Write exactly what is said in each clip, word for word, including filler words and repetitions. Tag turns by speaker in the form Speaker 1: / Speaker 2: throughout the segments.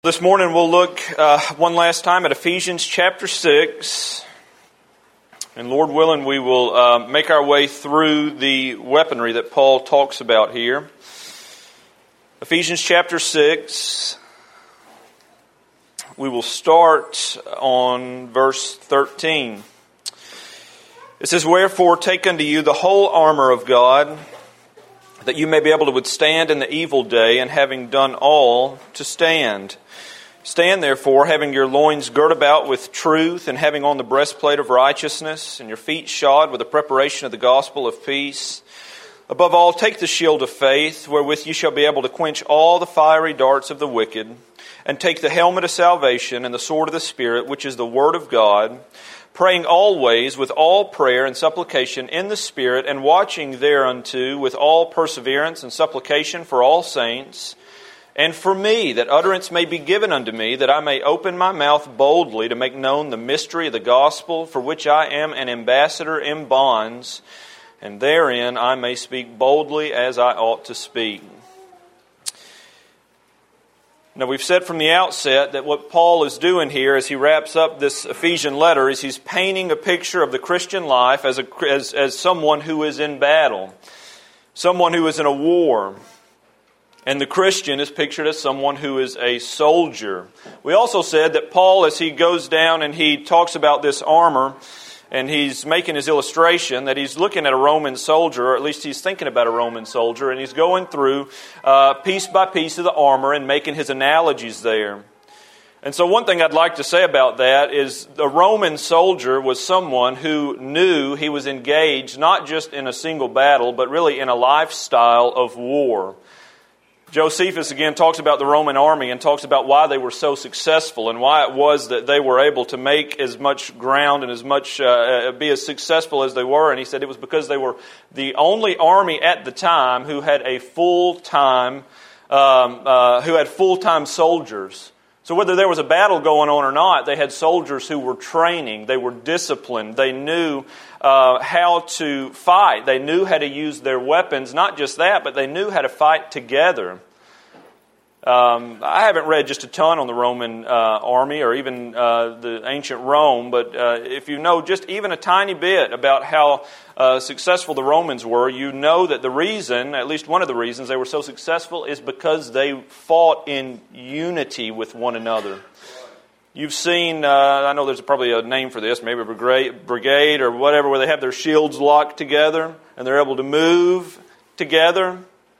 Speaker 1: This morning we'll look uh, one last time at Ephesians chapter six. And Lord willing, we will uh, make our way through the weaponry that Paul talks about here. Ephesians chapter six. We will start on verse thirteen. It says, "Wherefore take unto you the whole armor of God, that you may be able to withstand in the evil day, and having done all, to stand. Stand therefore, having your loins girt about with truth, and having on the breastplate of righteousness, and your feet shod with the preparation of the gospel of peace. Above all, take the shield of faith, wherewith you shall be able to quench all the fiery darts of the wicked, and take the helmet of salvation and the sword of the Spirit, which is the word of God, praying always with all prayer and supplication in the Spirit, and watching thereunto with all perseverance and supplication for all saints, and for me, that utterance may be given unto me, that I may open my mouth boldly to make known the mystery of the gospel, for which I am an ambassador in bonds, and therein I may speak boldly as I ought to speak." Now, we've said from the outset that what Paul is doing here as he wraps up this Ephesian letter is he's painting a picture of the Christian life as, a, as, as someone who is in battle, someone who is in a war. And the Christian is pictured as someone who is a soldier. We also said that Paul, as he goes down and he talks about this armor, and he's making his illustration, that he's looking at a Roman soldier, or at least he's thinking about a Roman soldier, and he's going through uh, piece by piece of the armor and making his analogies there. And so one thing I'd like to say about that is the Roman soldier was someone who knew he was engaged not just in a single battle, but really in a lifestyle of war. Josephus again talks about the Roman army and talks about why they were so successful and why it was that they were able to make as much ground and as much uh, be as successful as they were. And he said it was because they were the only army at the time who had a full-time, um, uh, who had full-time soldiers. So whether there was a battle going on or not, they had soldiers who were training, they were disciplined, they knew uh, how to fight, they knew how to use their weapons. Not just that, but they knew how to fight together. Um, I haven't read just a ton on the Roman uh, army or even uh, the ancient Rome, but uh, if you know just even a tiny bit about how uh, successful the Romans were, you know that the reason, at least one of the reasons they were so successful, is because they fought in unity with one another. You've seen, uh, I know there's probably a name for this, maybe a brigade, brigade or whatever, where they have their shields locked together and they're able to move together.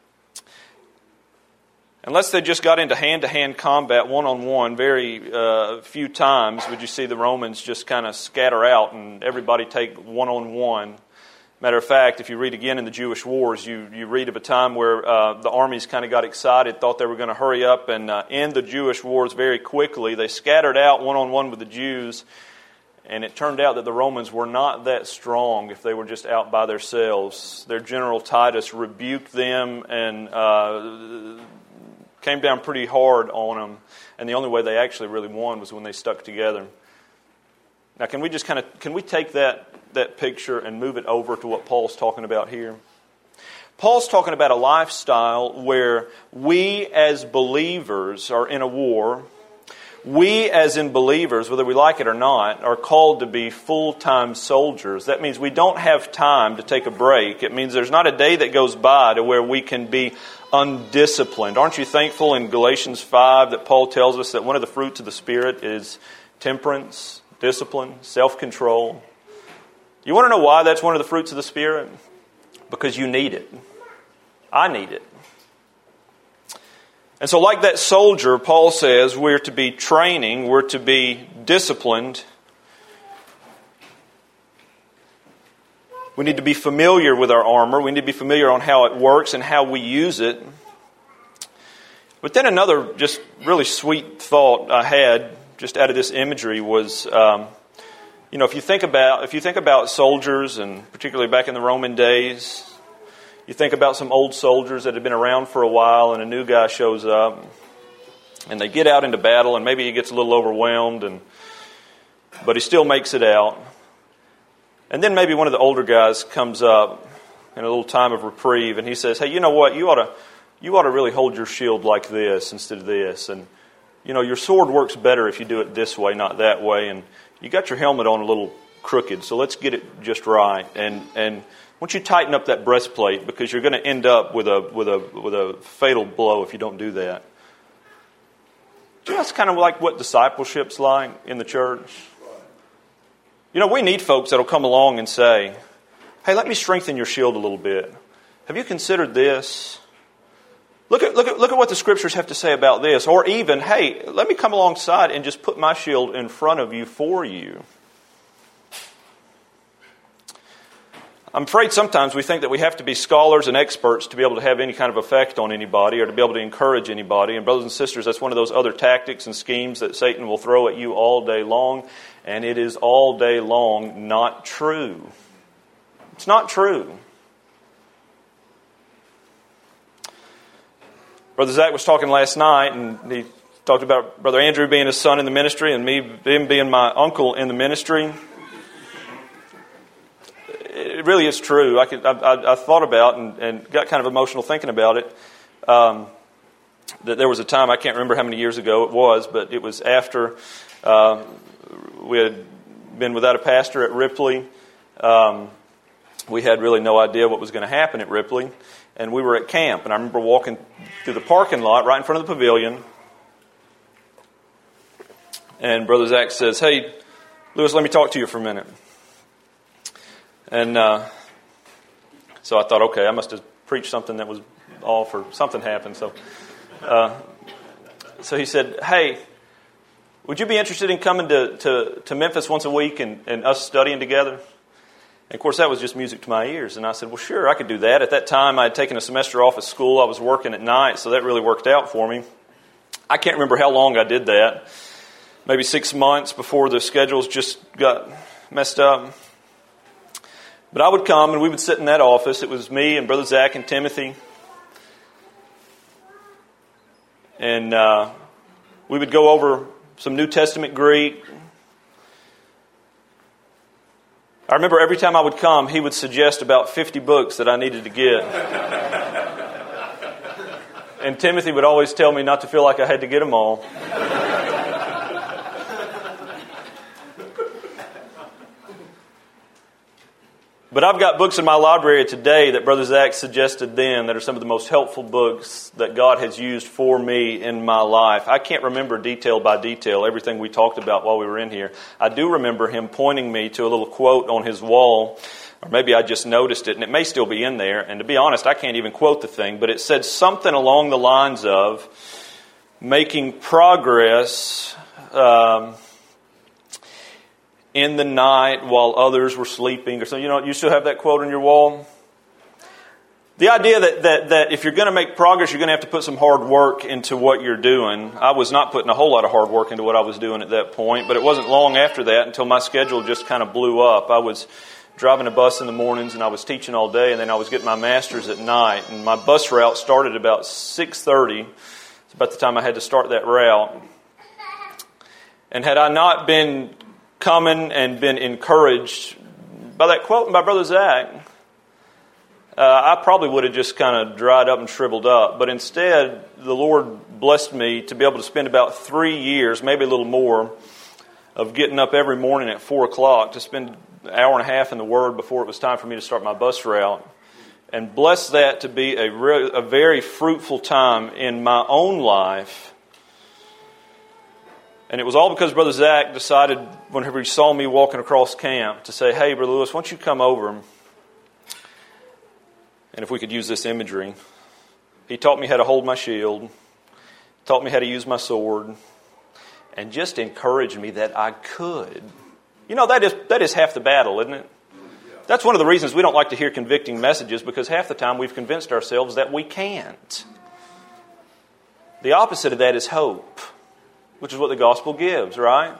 Speaker 1: Unless they just got into hand-to-hand combat, one-on-one, very uh, few times would you see the Romans just kind of scatter out and everybody take one-on-one. Matter of fact, if you read again in the Jewish wars, you, you read of a time where uh, the armies kind of got excited, thought they were going to hurry up and uh, end the Jewish wars very quickly. They scattered out one-on-one with the Jews, and it turned out that the Romans were not that strong if they were just out by themselves. Their general Titus rebuked them and Uh, came down pretty hard on them, and the only way they actually really won was when they stuck together. Now, can we just kind of can we take that that picture and move it over to what Paul's talking about here? Paul's talking about a lifestyle where we as believers are in a war. We as in believers, whether we like it or not, are called to be full-time soldiers. That means we don't have time to take a break. It means there's not a day that goes by to where we can be undisciplined. Aren't you thankful in Galatians five that Paul tells us that one of the fruits of the Spirit is temperance, discipline, self-control? You want to know why that's one of the fruits of the Spirit? Because you need it. I need it. And so like that soldier, Paul says, we're to be training, we're to be disciplined. We need to be familiar with our armor. We need to be familiar on how it works and how we use it. But then another just really sweet thought I had just out of this imagery was, um, you know, if you think about if you think about soldiers, and particularly back in the Roman days, you think about some old soldiers that have been around for a while, and a new guy shows up, and they get out into battle, and maybe he gets a little overwhelmed, and but he still makes it out. And then maybe one of the older guys comes up in a little time of reprieve, and he says, "Hey, you know what? You ought to, you ought to really hold your shield like this instead of this." And you know, your sword works better if you do it this way, not that way. And you got your helmet on a little crooked, so let's get it just right. And and once you tighten up that breastplate, because you're going to end up with a with a with a fatal blow if you don't do that. Do you know, that's kind of like what discipleship's like in the church. You know, we need folks that'll come along and say, "Hey, let me strengthen your shield a little bit. Have you considered this? Look at look at look at what the Scriptures have to say about this." Or even, "Hey, let me come alongside and just put my shield in front of you for you." I'm afraid sometimes we think that we have to be scholars and experts to be able to have any kind of effect on anybody or to be able to encourage anybody. And brothers and sisters, that's one of those other tactics and schemes that Satan will throw at you all day long. And it is all day long not true. It's not true. Brother Zach was talking last night, and he talked about Brother Andrew being his son in the ministry and me him being my uncle in the ministry. It really is true. I, could, I, I, I thought about and, and got kind of emotional thinking about it. Um, that there was a time, I can't remember how many years ago it was, but it was after uh, we had been without a pastor at Ripley. Um, we had really no idea what was going to happen at Ripley. And we were at camp. And I remember walking through the parking lot right in front of the pavilion. And Brother Zach says, "Hey, Lewis, let me talk to you for a minute." And uh, so I thought, okay, I must have preached something that was off or something happened. So uh, so he said, "Hey, would you be interested in coming to, to, to Memphis once a week and, and us studying together?" And of course, that was just music to my ears. And I said, "Well, sure, I could do that." At that time, I had taken a semester off of school. I was working at night, so that really worked out for me. I can't remember how long I did that. Maybe six months before the schedules just got messed up. But I would come and we would sit in that office. It was me and Brother Zach and Timothy. And uh, we would go over some New Testament Greek. I remember every time I would come, he would suggest about fifty books that I needed to get. And Timothy would always tell me not to feel like I had to get them all. But I've got books in my library today that Brother Zach suggested then that are some of the most helpful books that God has used for me in my life. I can't remember detail by detail everything we talked about while we were in here. I do remember him pointing me to a little quote on his wall, or maybe I just noticed it, and it may still be in there. And to be honest, I can't even quote the thing, but it said something along the lines of making progress Um, in the night while others were sleeping, or something. You know, you still have that quote on your wall? The idea that, that, that if you're going to make progress, you're going to have to put some hard work into what you're doing. I was not putting a whole lot of hard work into what I was doing at that point, but it wasn't long after that until my schedule just kind of blew up. I was driving a bus in the mornings, and I was teaching all day, and then I was getting my master's at night. And my bus route started about six thirty. It's about the time I had to start that route. And had I not been coming and been encouraged by that quote and by Brother Zach, uh, I probably would have just kind of dried up and shriveled up. But instead, the Lord blessed me to be able to spend about three years, maybe a little more, of getting up every morning at four o'clock to spend an hour and a half in the Word before it was time for me to start my bus route. And bless that to be a, re- a very fruitful time in my own life. And it was all because Brother Zach decided, whenever he saw me walking across camp, to say, "Hey, Brother Lewis, why don't you come over?" And if we could use this imagery, he taught me how to hold my shield, taught me how to use my sword, and just encouraged me that I could. You know, that is that is half the battle, isn't it? That's one of the reasons we don't like to hear convicting messages, because half the time we've convinced ourselves that we can't. The opposite of that is hope, which is what the gospel gives, right?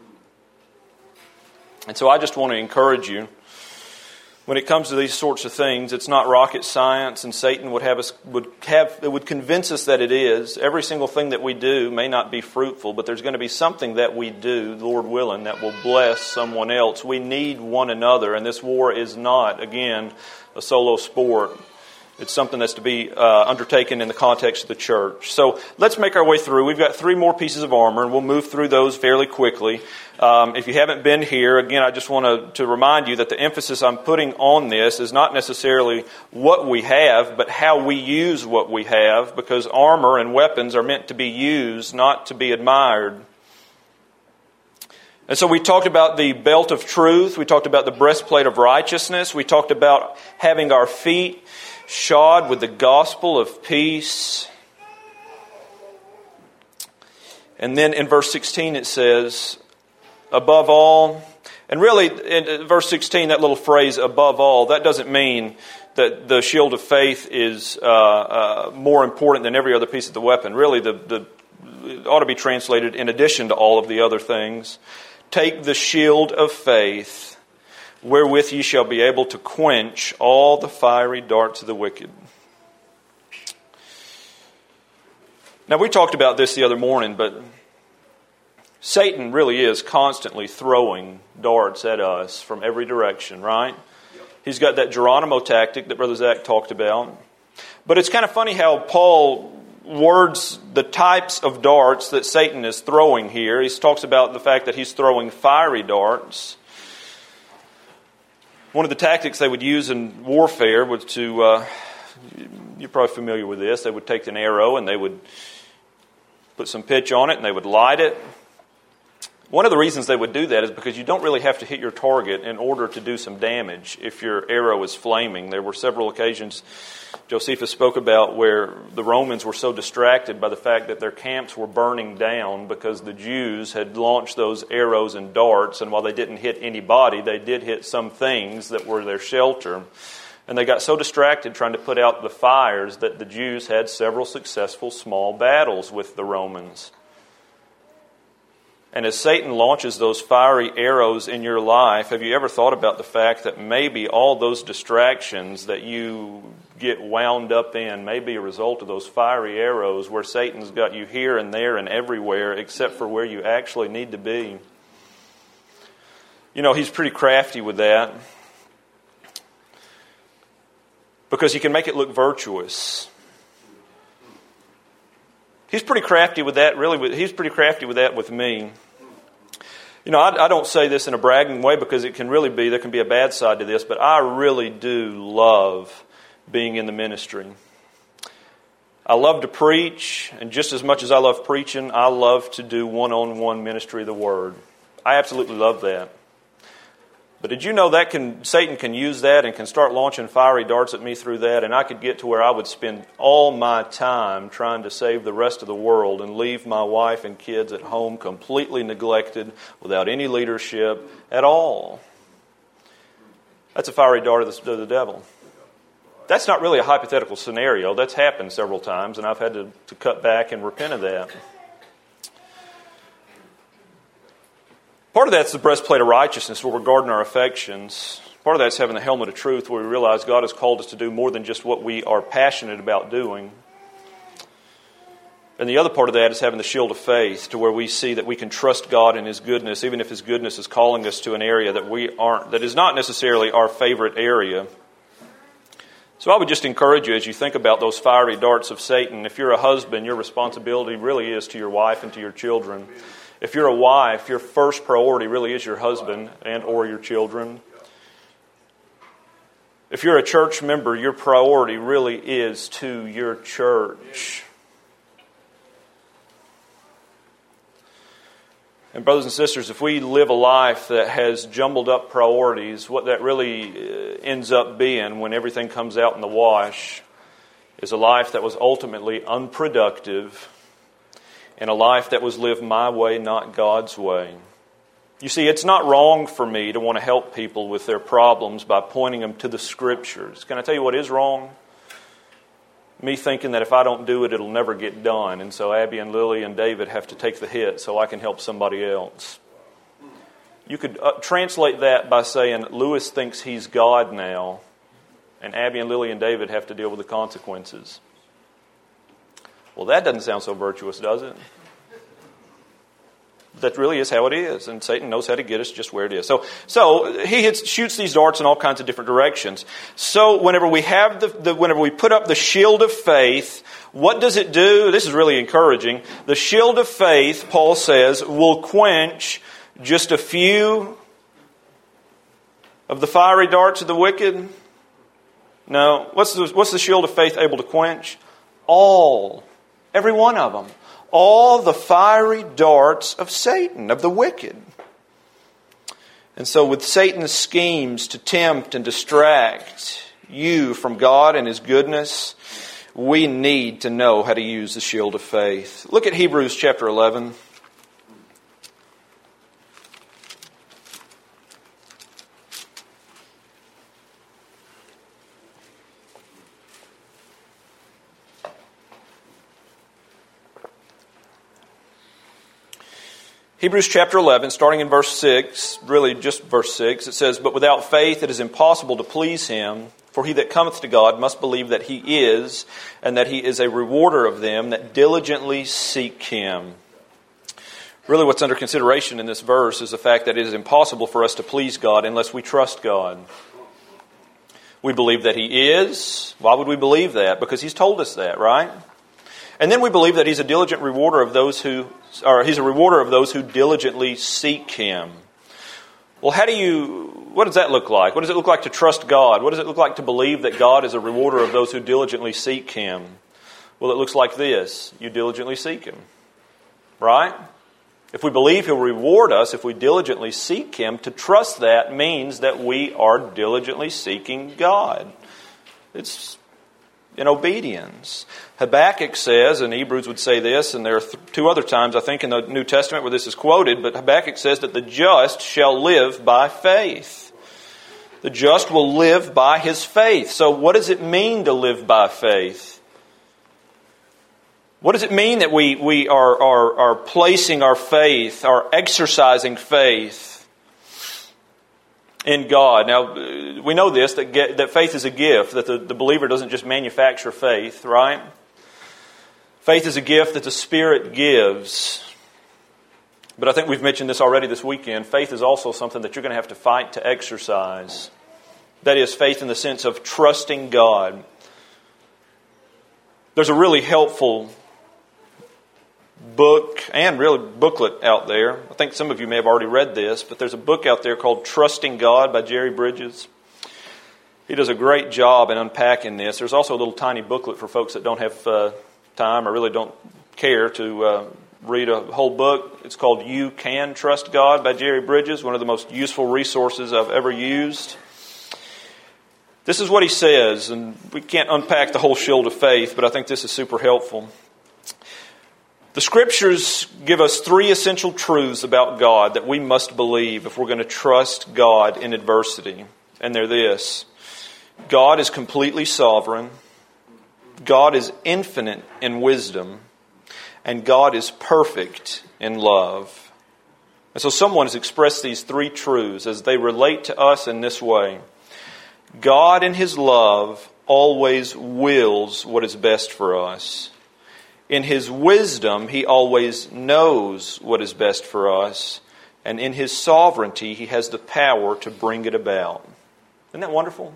Speaker 1: And so I just want to encourage you, when it comes to these sorts of things, it's not rocket science, and Satan would have us would have it would convince us that it is. Every single thing that we do may not be fruitful, but there's going to be something that we do, Lord willing, that will bless someone else. We need one another, and this war is not, again, a solo sport. It's something that's to be uh, undertaken in the context of the church. So let's make our way through. We've got three more pieces of armor, and we'll move through those fairly quickly. Um, if you haven't been here, again, I just want to, to remind you that the emphasis I'm putting on this is not necessarily what we have, but how we use what we have, because armor and weapons are meant to be used, not to be admired. And so we talked about the belt of truth. We talked about the breastplate of righteousness. We talked about having our feet shod with the gospel of peace. And then in verse sixteen it says, above all, and really in verse sixteen, that little phrase, above all, that doesn't mean that the shield of faith is uh, uh, more important than every other piece of the weapon. Really, the, the, it ought to be translated in addition to all of the other things. Take the shield of faith, wherewith ye shall be able to quench all the fiery darts of the wicked. Now, we talked about this the other morning, but Satan really is constantly throwing darts at us from every direction, right? He's got that Geronimo tactic that Brother Zach talked about. But it's kind of funny how Paul words the types of darts that Satan is throwing here. He talks about the fact that he's throwing fiery darts. One of the tactics they would use in warfare was to, uh, you're probably familiar with this, they would take an arrow and they would put some pitch on it and they would light it. One of the reasons they would do that is because you don't really have to hit your target in order to do some damage if your arrow is flaming. There were several occasions Josephus spoke about where the Romans were so distracted by the fact that their camps were burning down because the Jews had launched those arrows and darts, and while they didn't hit anybody, they did hit some things that were their shelter. And they got so distracted trying to put out the fires that the Jews had several successful small battles with the Romans. And as Satan launches those fiery arrows in your life, have you ever thought about the fact that maybe all those distractions that you get wound up in may be a result of those fiery arrows where Satan's got you here and there and everywhere except for where you actually need to be? You know, he's pretty crafty with that because he can make it look virtuous. He's pretty crafty with that, really. He's pretty crafty with that with me. You know, I, I don't say this in a bragging way because it can really be, there can be a bad side to this, but I really do love being in the ministry. I love to preach, and just as much as I love preaching, I love to do one-on-one ministry of the Word. I absolutely love that. But did you know that can Satan can use that and can start launching fiery darts at me through that, and I could get to where I would spend all my time trying to save the rest of the world and leave my wife and kids at home completely neglected without any leadership at all. That's a fiery dart of the, of the devil. That's not really a hypothetical scenario. That's happened several times, and I've had to, to cut back and repent of that. Part of that's the breastplate of righteousness where we're guarding our affections. Part of that's having the helmet of truth where we realize God has called us to do more than just what we are passionate about doing. And the other part of that is having the shield of faith to where we see that we can trust God in His goodness, even if His goodness is calling us to an area that we aren't, that is not necessarily our favorite area. So I would just encourage you as you think about those fiery darts of Satan, if you're a husband, your responsibility really is to your wife and to your children. If you're a wife, your first priority really is your husband and or your children. If you're a church member, your priority really is to your church. And brothers and sisters, if we live a life that has jumbled up priorities, what that really ends up being when everything comes out in the wash is a life that was ultimately unproductive and a life that was lived my way, not God's way. You see, it's not wrong for me to want to help people with their problems by pointing them to the Scriptures. Can I tell you what is wrong? Me thinking that if I don't do it, it'll never get done. And so Abby and Lily and David have to take the hit so I can help somebody else. You could uh, translate that by saying, Lewis thinks he's God now, and Abby and Lily and David have to deal with the consequences. Well, that doesn't sound so virtuous, does it? that really is how it is. And Satan knows how to get us just where it is. So so he hits, shoots these darts in all kinds of different directions. So whenever we have the, the whenever we put up the shield of faith, what does it do? This is really encouraging. The shield of faith, Paul says, will quench just a few of the fiery darts of the wicked. No. What's the, what's the shield of faith able to quench? All. Every one of them. All the fiery darts of Satan, of the wicked. And so with Satan's schemes to tempt and distract you from God and His goodness, we need to know how to use the shield of faith. Look at Hebrews chapter eleven. Hebrews chapter eleven, starting in verse six, really just verse six, it says, "But without faith it is impossible to please Him, for he that cometh to God must believe that He is, and that He is a rewarder of them that diligently seek Him." Really what's under consideration in this verse is the fact that it is impossible for us to please God unless we trust God. We believe that He is. Why would we believe that? Because He's told us that, right? And then we believe that He's a diligent rewarder of those who, or He's a rewarder of those who diligently seek Him. Well, how do you, what does that look like? What does it look like to trust God? What does it look like to believe that God is a rewarder of those who diligently seek Him? Well, it looks like this. You diligently seek Him. Right? If we believe He'll reward us, if we diligently seek Him, to trust that means that we are diligently seeking God. It's in obedience. Habakkuk says, and Hebrews would say this, and there are th- two other times, I think, in the New Testament where this is quoted, but Habakkuk says that the just shall live by faith. The just will live by his faith. So what does it mean to live by faith? What does it mean that we, we are, are, are placing our faith, are exercising faith in God? Now, we know this, that get, that faith is a gift, that the, the believer doesn't just manufacture faith, right? Faith is a gift that the Spirit gives. But I think we've mentioned this already this weekend. Faith is also something that you're going to have to fight to exercise. That is, faith in the sense of trusting God. There's a really helpful book and really booklet out there. I think some of you may have already read this, but there's a book out there called Trusting God by Jerry Bridges. He does a great job in unpacking this. There's also a little tiny booklet for folks that don't have uh, time or really don't care to uh, read a whole book. It's called You Can Trust God by Jerry Bridges, one of the most useful resources I've ever used. This is what he says, and we can't unpack the whole shield of faith, but I think this is super helpful. The Scriptures give us three essential truths about God that we must believe if we're going to trust God in adversity. And they're this: God is completely sovereign, God is infinite in wisdom, and God is perfect in love. And so someone has expressed these three truths as they relate to us in this way. God in His love always wills what is best for us. In His wisdom, He always knows what is best for us. And in His sovereignty, He has the power to bring it about. Isn't that wonderful?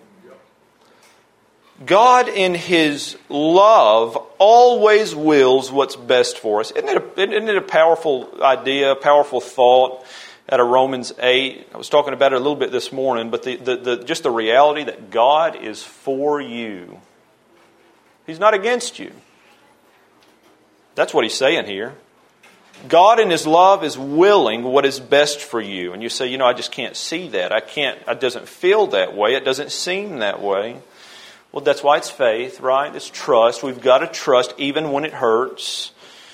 Speaker 1: God in His love always wills what's best for us. Isn't it a, isn't it a powerful idea, a powerful thought out of Romans eight? I was talking about it a little bit this morning, but the, the, the, just the reality that God is for you. He's not against you. That's what he's saying here. God in His love is willing what is best for you. And you say, you know, I just can't see that. I can't, it doesn't feel that way. It doesn't seem that way. Well, that's why it's faith, right? It's trust. We've got to trust even when it hurts.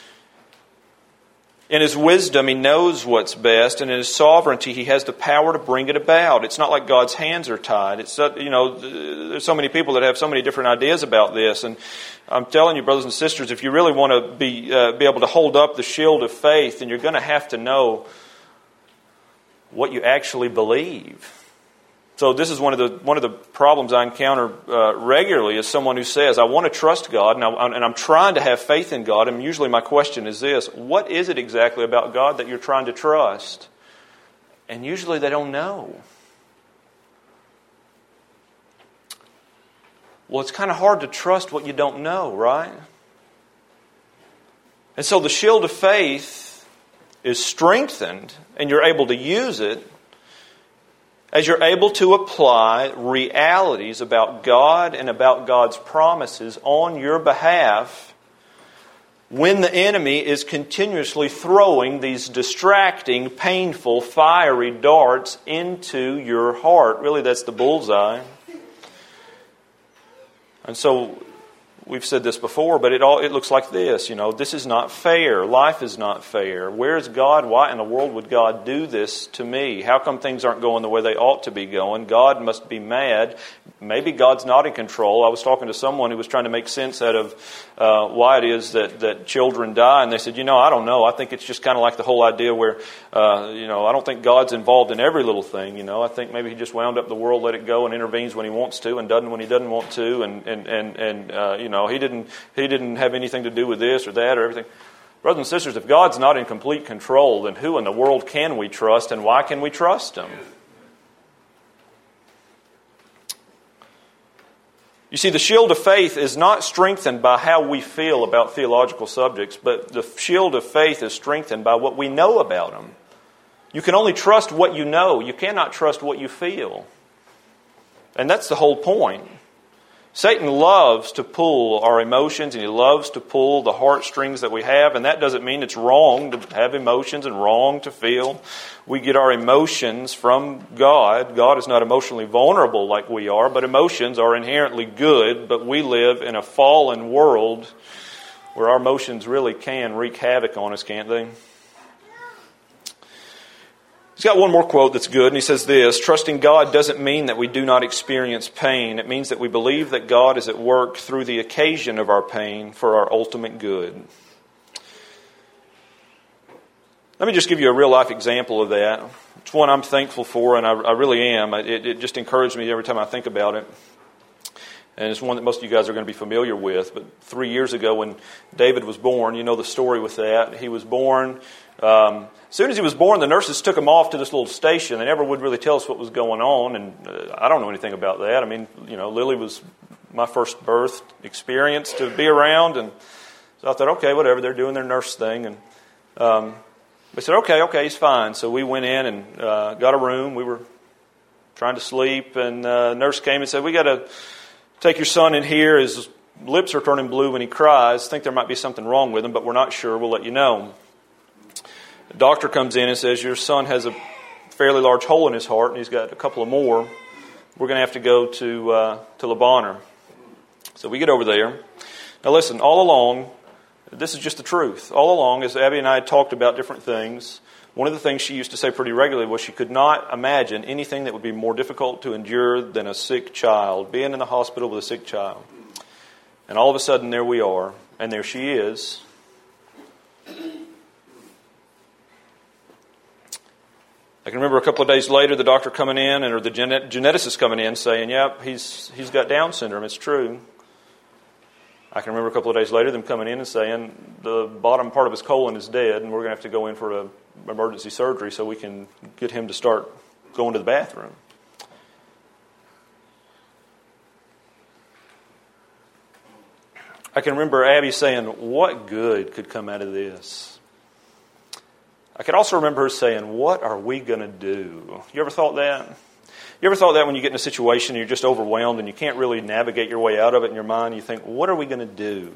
Speaker 1: In His wisdom, He knows what's best, and in His sovereignty, He has the power to bring it about. It's not like God's hands are tied. It's you know, there's so many people that have so many different ideas about this, and I'm telling you, brothers and sisters, if you really want to be uh, be able to hold up the shield of faith, then you're going to have to know what you actually believe. So this is one of the one of the problems I encounter uh, regularly is someone who says, I want to trust God and, I, and I'm trying to have faith in God. And usually my question is this, what is it exactly about God that you're trying to trust? And usually they don't know. Well, it's kind of hard to trust what you don't know, right? And so the shield of faith is strengthened and you're able to use it as you're able to apply realities about God and about God's promises on your behalf when the enemy is continuously throwing these distracting, painful, fiery darts into your heart. Really, that's the bullseye. And so we've said this before, but it all it looks like this. You know, this is not fair. Life is not fair. Where is God? Why in the world would God do this to me? How come things aren't going the way they ought to be going? God must be mad. Maybe God's not in control. I was talking to someone who was trying to make sense out of uh, why it is that, that children die, and they said, you know, I don't know. I think it's just kind of like the whole idea where, uh, you know, I don't think God's involved in every little thing. You know, I think maybe He just wound up the world, let it go, and intervenes when He wants to, and doesn't when He doesn't want to, and and and and uh, you know. He didn't he didn't have anything to do with this or that or everything. Brothers and sisters, if God's not in complete control, then who in the world can we trust and why can we trust Him? You see, the shield of faith is not strengthened by how we feel about theological subjects, but the shield of faith is strengthened by what we know about them. You can only trust what you know. You cannot trust what you feel. And that's the whole point. Satan loves to pull our emotions and he loves to pull the heartstrings that we have, and that doesn't mean it's wrong to have emotions and wrong to feel. We get our emotions from God. God is not emotionally vulnerable like we are, but emotions are inherently good, but we live in a fallen world where our emotions really can wreak havoc on us, can't they? He's got one more quote that's good, and he says this, trusting God doesn't mean that we do not experience pain. It means that we believe that God is at work through the occasion of our pain for our ultimate good. Let me just give you a real-life example of that. It's one I'm thankful for, and I, I really am. It, it just encourages me every time I think about it. And it's one that most of you guys are going to be familiar with. But three years ago when David was born, you know the story with that. He was born... Um, as soon as he was born, the nurses took him off to this little station. They never would really tell us what was going on, and uh, I don't know anything about that. I mean, you know, Lily was my first birth experience to be around, and so I thought, okay, whatever, they're doing their nurse thing. And um, they said, okay, okay, he's fine. So we went in and uh, got a room. We were trying to sleep, and uh, the nurse came and said, we got to take your son in here. His lips are turning blue when he cries. Think there might be something wrong with him, but we're not sure. We'll let you know. The doctor comes in and says, your son has a fairly large hole in his heart, and he's got a couple of more. We're going to have to go to uh, to Le Bonheur. So we get over there. Now listen, all along, this is just the truth. All along, as Abby and I had talked about different things, one of the things she used to say pretty regularly was she could not imagine anything that would be more difficult to endure than a sick child, being in the hospital with a sick child. And all of a sudden, there we are, and there she is. I can remember a couple of days later the doctor coming in, or the genet- geneticist coming in saying, yep, he's he's got Down syndrome, it's true. I can remember a couple of days later them coming in and saying the bottom part of his colon is dead and we're going to have to go in for an emergency surgery so we can get him to start going to the bathroom. I can remember Abby saying, what good could come out of this? I can also remember her saying, what are we going to do? You ever thought that? You ever thought that when you get in a situation and you're just overwhelmed and you can't really navigate your way out of it in your mind? You think, what are we going to do?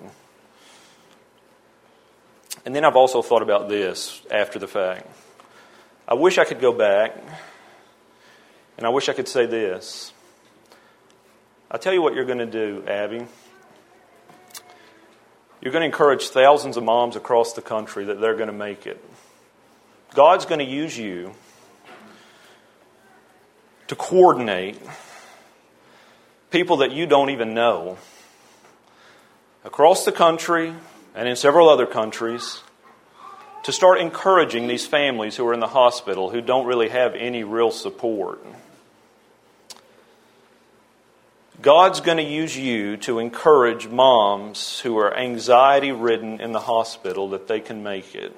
Speaker 1: And then I've also thought about this after the fact. I wish I could go back, and I wish I could say this. I'll tell you what you're going to do, Abby. You're going to encourage thousands of moms across the country that they're going to make it. God's going to use you to coordinate people that you don't even know across the country and in several other countries to start encouraging these families who are in the hospital who don't really have any real support. God's going to use you to encourage moms who are anxiety-ridden in the hospital that they can make it.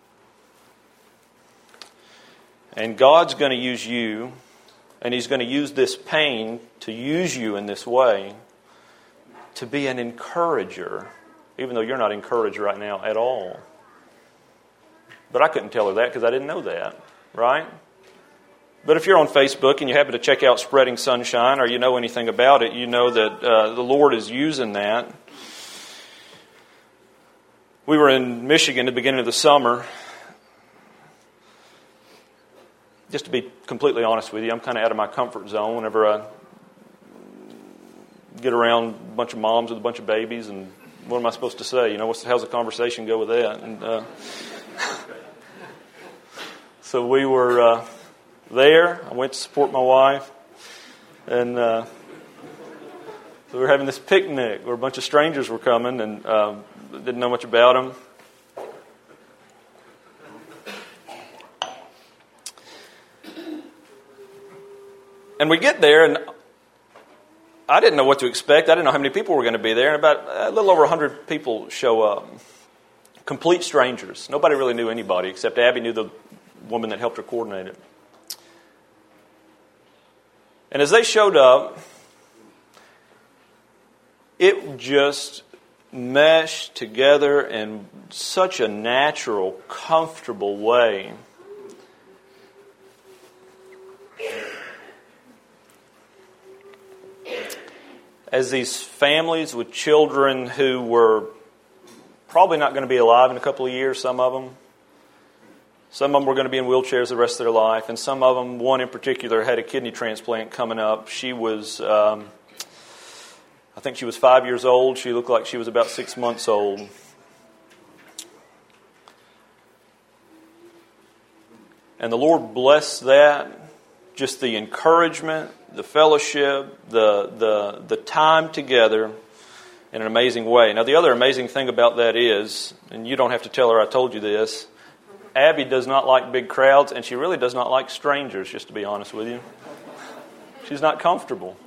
Speaker 1: And God's going to use you, and He's going to use this pain to use you in this way to be an encourager, even though you're not encouraged right now at all. But I couldn't tell her that because I didn't know that, right? But if you're on Facebook and you happen to check out Spreading Sunshine, or you know anything about it, you know that uh, the Lord is using that. We were in Michigan at the beginning of the summer. Just to be completely honest with you, I'm kind of out of my comfort zone whenever I get around a bunch of moms with a bunch of babies, and what am I supposed to say? You know, what's, how's the conversation go with that? And uh, so we were uh, there. I went to support my wife, and uh, so we were having this picnic where a bunch of strangers were coming, and uh, didn't know much about them. And we get there, and I didn't know what to expect. I didn't know how many people were going to be there. And about a little over one hundred people show up. Complete strangers. Nobody really knew anybody, except Abby knew the woman that helped her coordinate it. And as they showed up, it just meshed together in such a natural, comfortable way. As these families with children who were probably not going to be alive in a couple of years, some of them. Some of them were going to be in wheelchairs the rest of their life. And some of them, one in particular, had a kidney transplant coming up. She was, um, I think she was five years old. She looked like she was about six months old. And the Lord blessed that. Just the encouragement, the fellowship, the, the, the time together in an amazing way. Now, the other amazing thing about that is, and you don't have to tell her I told you this, Abby does not like big crowds, and she really does not like strangers, just to be honest with you. She's not comfortable.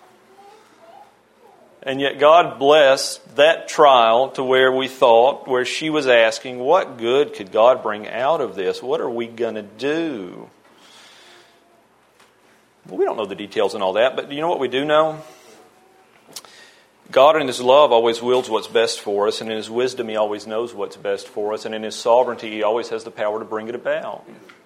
Speaker 1: And yet God blessed that trial to where we thought, where she was asking, what good could God bring out of this? What are we going to do? Well, we don't know the details and all that, but you know what we do know? God in His love always wills what's best for us, and in His wisdom He always knows what's best for us, and in His sovereignty He always has the power to bring it about.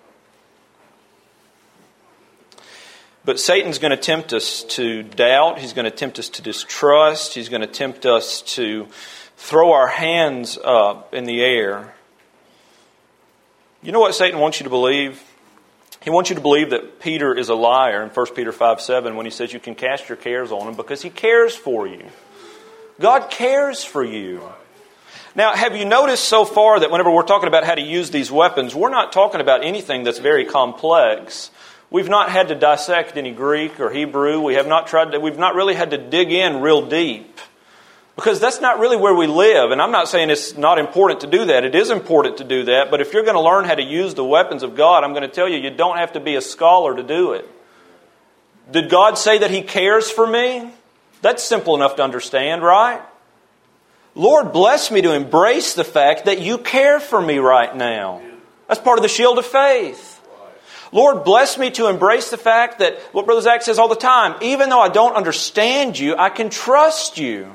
Speaker 1: But Satan's going to tempt us to doubt. He's going to tempt us to distrust. He's going to tempt us to throw our hands up in the air. You know what Satan wants you to believe? He wants you to believe that Peter is a liar in First Peter five seven when he says you can cast your cares on Him because He cares for you. God cares for you. Now, have you noticed so far that whenever we're talking about how to use these weapons, we're not talking about anything that's very complex. We've not had to dissect any Greek or Hebrew. We have not tried to, we've not really had to dig in real deep. Because that's not really where we live. And I'm not saying it's not important to do that. It is important to do that. But if you're going to learn how to use the weapons of God, I'm going to tell you, you don't have to be a scholar to do it. Did God say that He cares for me? That's simple enough to understand, right? Lord, bless me to embrace the fact that You care for me right now. That's part of the shield of faith. Lord, bless me to embrace the fact that, what Brother Zach says all the time, even though I don't understand You, I can trust You.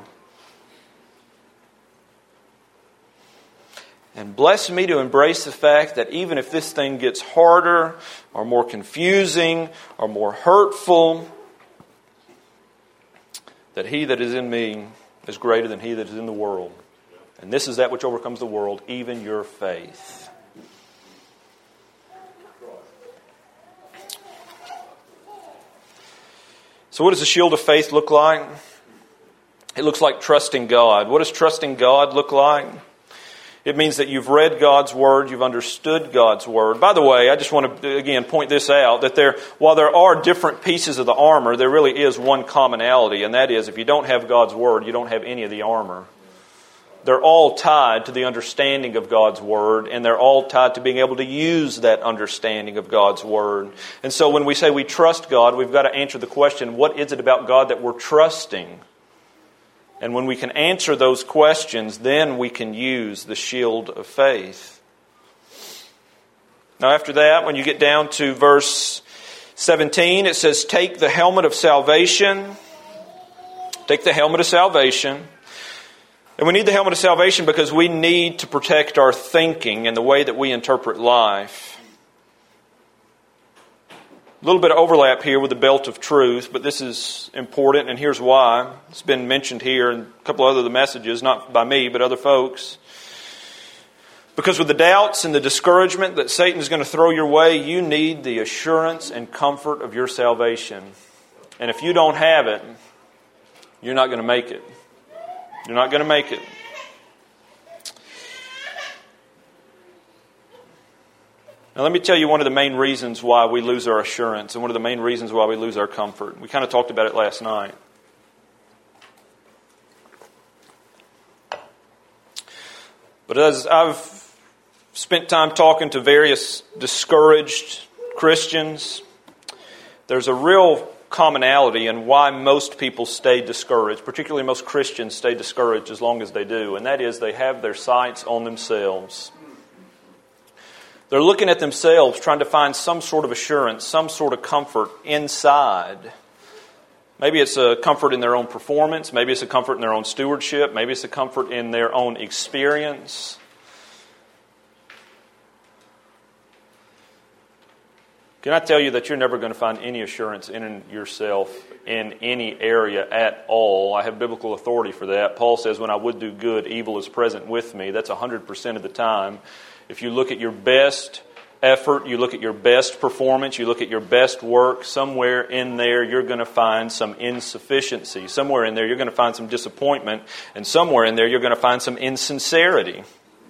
Speaker 1: And bless me to embrace the fact that even if this thing gets harder or more confusing or more hurtful, that He that is in me is greater than he that is in the world. And this is that which overcomes the world, even your faith. So what does the shield of faith look like? It looks like trusting God. What does trusting God look like? It means that you've read God's Word, you've understood God's Word. By the way, I just want to, again, point this out, that there, while there are different pieces of the armor, there really is one commonality, and that is if you don't have God's Word, you don't have any of the armor. they're all tied to the understanding of God's Word, and they're all tied to being able to use that understanding of God's Word. And so when we say we trust God, we've got to answer the question, what is it about God that we're trusting? And when we can answer those questions, then we can use the shield of faith. Now after that, when you get down to verse seventeen, it says, take the helmet of salvation. Take the helmet of salvation. And we need the helmet of salvation because we need to protect our thinking and the way that we interpret life. A little bit of overlap here with the belt of truth, but this is important, and here's why. It's been mentioned here in a couple of other messages, not by me, but other folks. Because with the doubts and the discouragement that Satan is going to throw your way, you need the assurance and comfort of your salvation. And if you don't have it, you're not going to make it. You're not going to make it. Now let me tell you one of the main reasons why we lose our assurance and one of the main reasons why we lose our comfort. We kind of talked about it last night. But as I've spent time talking to various discouraged Christians, there's a real commonality in why most people stay discouraged, particularly most Christians stay discouraged as long as they do, and that is they have their sights on themselves. They're looking at themselves, trying to find some sort of assurance, some sort of comfort inside. Maybe it's a comfort in their own performance, maybe it's a comfort in their own stewardship, maybe it's a comfort in their own experience. Can I tell you that you're never going to find any assurance in yourself in any area at all? I have biblical authority for that. Paul says, when I would do good, evil is present with me. That's one hundred percent of the time. If you look at your best effort, you look at your best performance, you look at your best work, somewhere in there you're going to find some insufficiency. Somewhere in there you're going to find some disappointment. And somewhere in there you're going to find some insincerity.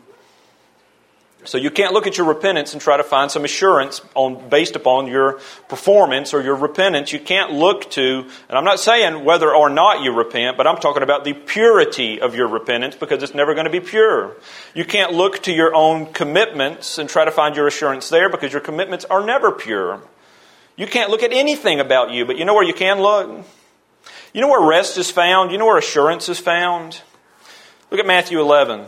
Speaker 1: So you can't look at your repentance and try to find some assurance on based upon your performance or your repentance. You can't look to, and I'm not saying whether or not you repent, but I'm talking about the purity of your repentance because it's never going to be pure. You can't look to your own commitments and try to find your assurance there because your commitments are never pure. You can't look at anything about you, but you know where you can look? You know where rest is found? You know where assurance is found? Look at Matthew eleven.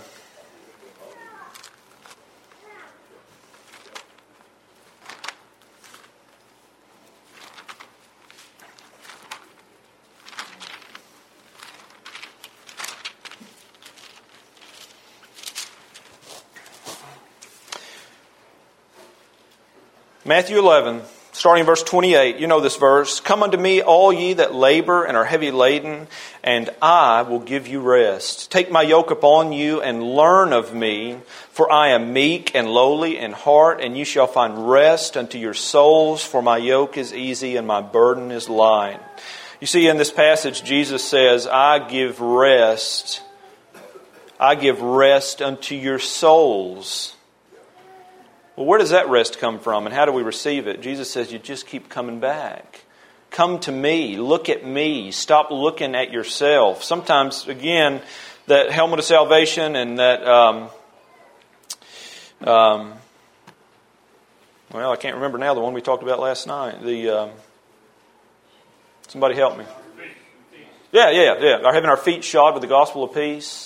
Speaker 1: Matthew eleven, starting in verse twenty-eight, you know this verse. Come unto me, all ye that labor and are heavy laden, and I will give you rest. Take my yoke upon you and learn of me, for I am meek and lowly in heart, and you shall find rest unto your souls, for my yoke is easy and my burden is light. You see, in this passage, Jesus says, I give rest. I give rest unto your souls. Well, where does that rest come from and how do we receive it? Jesus says you just keep coming back. Come to me. Look at me. Stop looking at yourself. Sometimes, again, that helmet of salvation and that, um, um, well, I can't remember now the one we talked about last night. The um, somebody help me. Yeah, yeah, yeah. Our having our feet shod with the gospel of peace.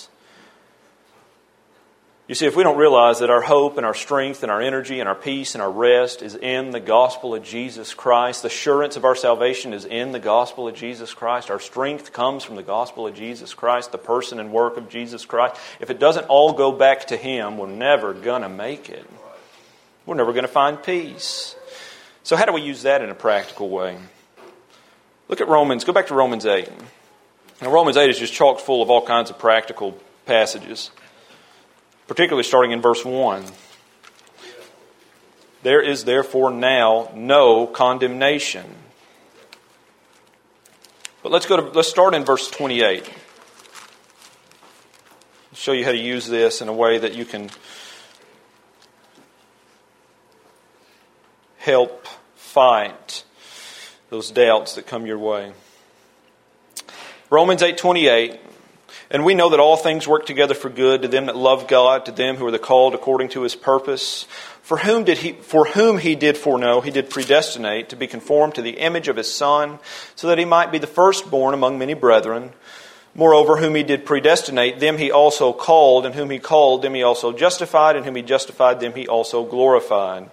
Speaker 1: You see, if we don't realize that our hope and our strength and our energy and our peace and our rest is in the gospel of Jesus Christ, the assurance of our salvation is in the gospel of Jesus Christ, our strength comes from the gospel of Jesus Christ, the person and work of Jesus Christ. If it doesn't all go back to Him, we're never going to make it. We're never going to find peace. So how do we use that in a practical way? Look at Romans. Go back to Romans eight. Now, Romans eight is just chock full of all kinds of practical passages. Particularly starting in verse one. There is therefore now no condemnation. But let's go to let's start in verse twenty-eight. I'll show you how to use this in a way that you can help fight those doubts that come your way. Romans eight twenty-eight. And we know that all things work together for good to them that love God, to them who are the called according to His purpose. For whom did he, for whom He did foreknow, He did predestinate to be conformed to the image of His Son, so that He might be the firstborn among many brethren. Moreover, whom He did predestinate, them He also called, and whom He called, them He also justified, and whom He justified, them He also glorified.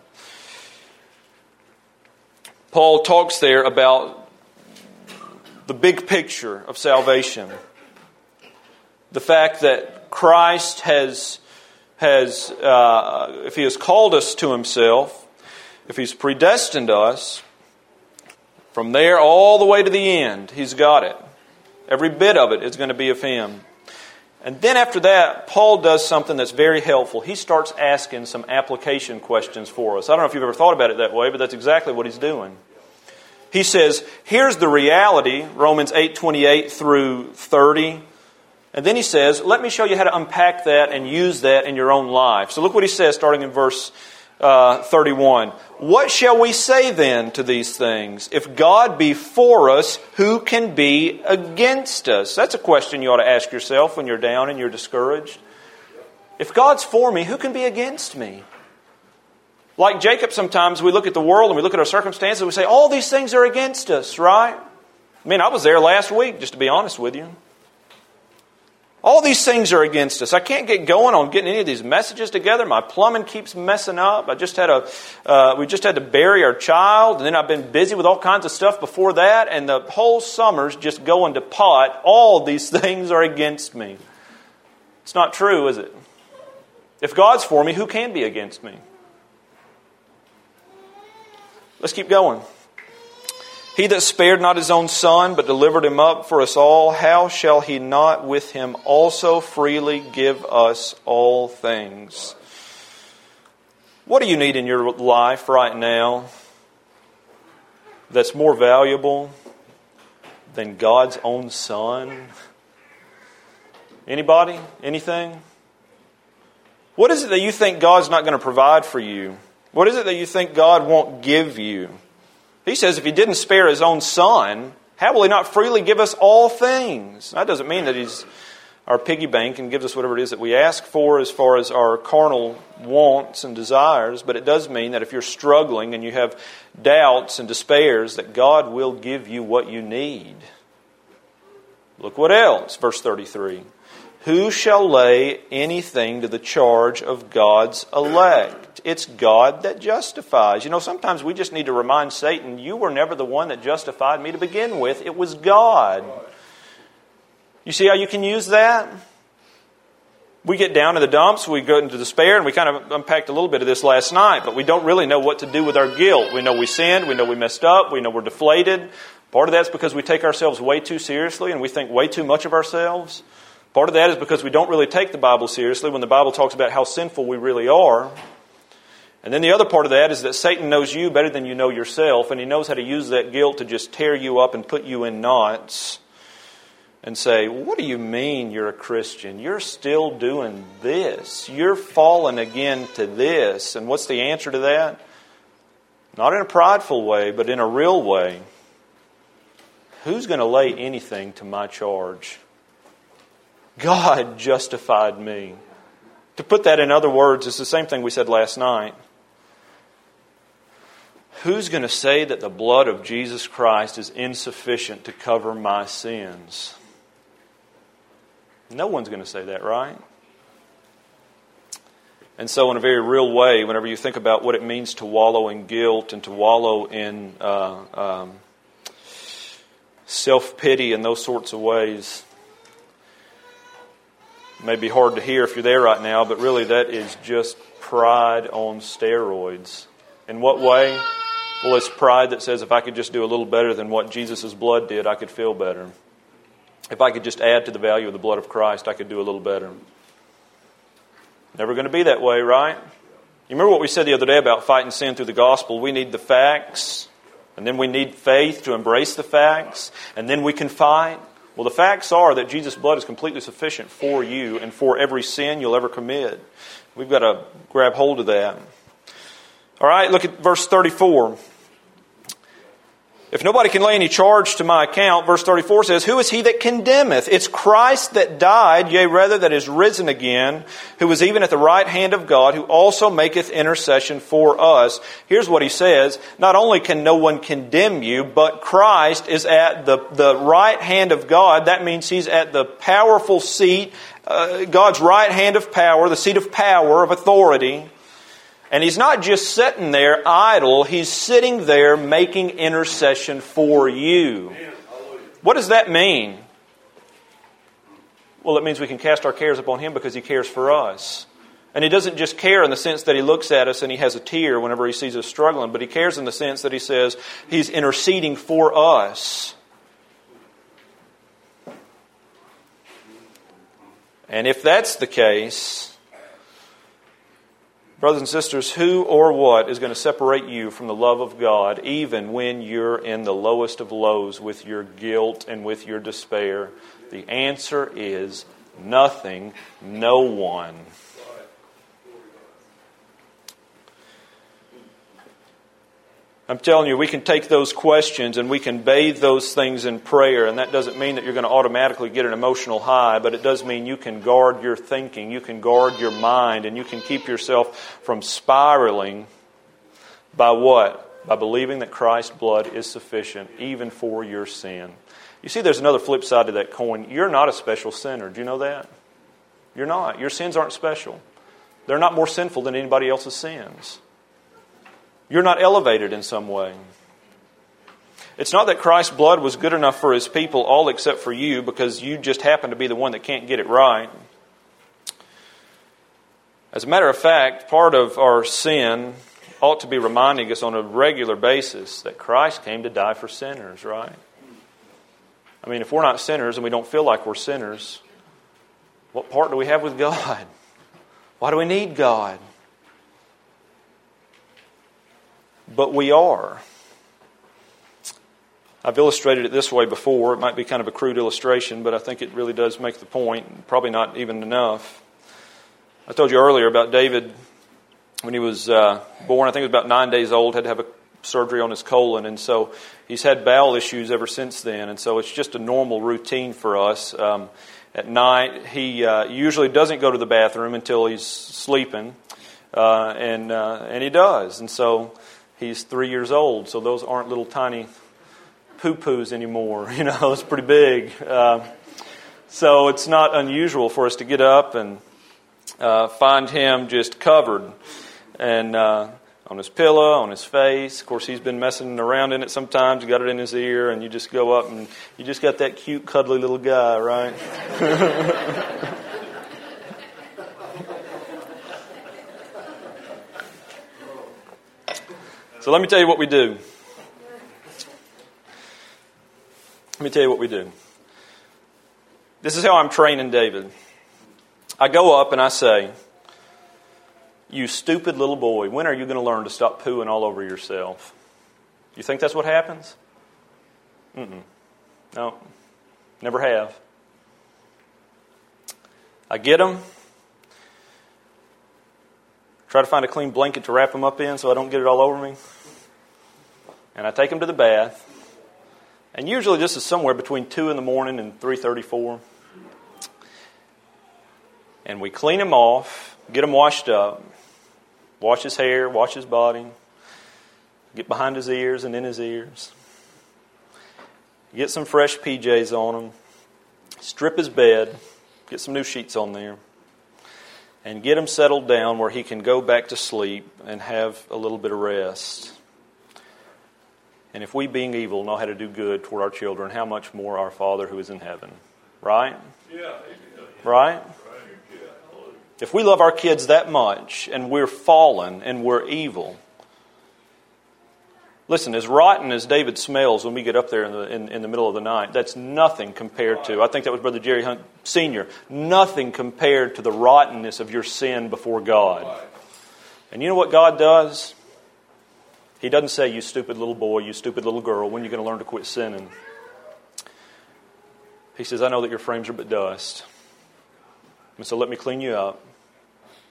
Speaker 1: Paul talks there about the big picture of salvation. The fact that Christ has, has uh, if He has called us to Himself, if He's predestined us, from there all the way to the end, He's got it. Every bit of it is going to be of Him. And then after that, Paul does something that's very helpful. He starts asking some application questions for us. I don't know if you've ever thought about it that way, but that's exactly what he's doing. He says, here's the reality, Romans eight twenty-eight through thirty. And then he says, let me show you how to unpack that and use that in your own life. So look what he says starting in verse uh, thirty-one. What shall we say then to these things? If God be for us, who can be against us? That's a question you ought to ask yourself when you're down and you're discouraged. If God's for me, who can be against me? Like Jacob, sometimes we look at the world and we look at our circumstances and we say, all these things are against us, right? I mean, I was there last week, just to be honest with you. All these things are against us. I can't get going on getting any of these messages together. My plumbing keeps messing up. I just had a, uh, we just had to bury our child, and then I've been busy with all kinds of stuff before that, and the whole summer's just going to pot. All these things are against me. It's not true, is it? If God's for me, who can be against me? Let's keep going. He that spared not His own Son, but delivered Him up for us all, how shall He not with Him also freely give us all things? What do you need in your life right now that's more valuable than God's own Son? Anybody? Anything? What is it that you think God's not going to provide for you? What is it that you think God won't give you? He says if He didn't spare His own Son, how will He not freely give us all things? That doesn't mean that He's our piggy bank and gives us whatever it is that we ask for as far as our carnal wants and desires, but it does mean that if you're struggling and you have doubts and despairs, that God will give you what you need. Look what else, verse thirty-three. Who shall lay anything to the charge of God's elect? It's God that justifies. You know, sometimes we just need to remind Satan, you were never the one that justified me to begin with. It was God. You see how you can use that? We get down to the dumps, we go into despair, and we kind of unpacked a little bit of this last night, but we don't really know what to do with our guilt. We know we sinned, we know we messed up, we know we're deflated. Part of that's because we take ourselves way too seriously and we think way too much of ourselves. Part of that is because we don't really take the Bible seriously when the Bible talks about how sinful we really are. And then the other part of that is that Satan knows you better than you know yourself, and he knows how to use that guilt to just tear you up and put you in knots and say, what do you mean you're a Christian? You're still doing this. You're falling again to this. And what's the answer to that? Not in a prideful way, but in a real way. Who's going to lay anything to my charge? God justified me. To put that in other words, it's the same thing we said last night. Who's going to say that the blood of Jesus Christ is insufficient to cover my sins? No one's going to say that, right? And so in a very real way, whenever you think about what it means to wallow in guilt and to wallow in uh, um, self-pity and those sorts of ways, it may be hard to hear if you're there right now, but really that is just pride on steroids. In what way? Well, it's pride that says if I could just do a little better than what Jesus' blood did, I could feel better. If I could just add to the value of the blood of Christ, I could do a little better. Never going to be that way, right? You remember what we said the other day about fighting sin through the gospel? We need the facts, and then we need faith to embrace the facts, and then we can fight. Well, the facts are that Jesus' blood is completely sufficient for you and for every sin you'll ever commit. We've got to grab hold of that. All right, look at verse thirty-four. If nobody can lay any charge to my account, verse thirty-four says, who is he that condemneth? It's Christ that died, yea, rather that is risen again, who is even at the right hand of God, who also maketh intercession for us. Here's what he says. Not only can no one condemn you, but Christ is at the, the right hand of God. That means he's at the powerful seat, uh, God's right hand of power, the seat of power, of authority. And he's not just sitting there idle, he's sitting there making intercession for you. What does that mean? Well, it means we can cast our cares upon him because he cares for us. And he doesn't just care in the sense that he looks at us and he has a tear whenever he sees us struggling, but he cares in the sense that he says he's interceding for us. And if that's the case, brothers and sisters, who or what is going to separate you from the love of God even when you're in the lowest of lows with your guilt and with your despair? The answer is nothing, no one. I'm telling you, we can take those questions and we can bathe those things in prayer, and that doesn't mean that you're going to automatically get an emotional high, but it does mean you can guard your thinking, you can guard your mind, and you can keep yourself from spiraling by what? By believing that Christ's blood is sufficient even for your sin. You see, there's another flip side to that coin. You're not a special sinner. Do you know that? You're not. Your sins aren't special. They're not more sinful than anybody else's sins. You're not elevated in some way. It's not that Christ's blood was good enough for his people, all except for you, because you just happen to be the one that can't get it right. As a matter of fact, part of our sin ought to be reminding us on a regular basis that Christ came to die for sinners, right? I mean, if we're not sinners and we don't feel like we're sinners, what part do we have with God? Why do we need God? But we are. I've illustrated it this way before. It might be kind of a crude illustration, but I think it really does make the point. Probably not even enough. I told you earlier about David when he was uh, born. I think he was about nine days old, had to have a surgery on his colon, and so he's had bowel issues ever since then. And so it's just a normal routine for us. Um, at night, he uh, usually doesn't go to the bathroom until he's sleeping, uh, and uh, and he does. And so he's three years old, so those aren't little tiny poo-poos anymore. You know, it's pretty big. Uh, so it's not unusual for us to get up and uh, find him just covered and uh, on his pillow, on his face. Of course, he's been messing around in it sometimes. You got it in his ear, and you just go up and you just got that cute, cuddly little guy, right? So let me tell you what we do. Let me tell you what we do. This is how I'm training David. I go up and I say, you stupid little boy, when are you going to learn to stop pooing all over yourself? You think that's what happens? Mm-mm. No, never have. I get him. Try to find a clean blanket to wrap him up in so I don't get it all over me. And I take him to the bath. And usually this is somewhere between two in the morning and three thirty-four. And we clean him off, get him washed up, wash his hair, wash his body, get behind his ears and in his ears. Get some fresh P Js on him, strip his bed, get some new sheets on there, and get him settled down where he can go back to sleep and have a little bit of rest. And if we, being evil, know how to do good toward our children, how much more our Father who is in heaven. Right? Yeah. Right? If we love our kids that much and we're fallen and we're evil, listen, as rotten as David smells when we get up there in the, in, in the middle of the night, that's nothing compared to, I think that was Brother Jerry Hunt Senior, nothing compared to the rottenness of your sin before God. And you know what God does? He doesn't say, you stupid little boy, you stupid little girl, when are you going to learn to quit sinning? He says, I know that your frames are but dust. And so let me clean you up.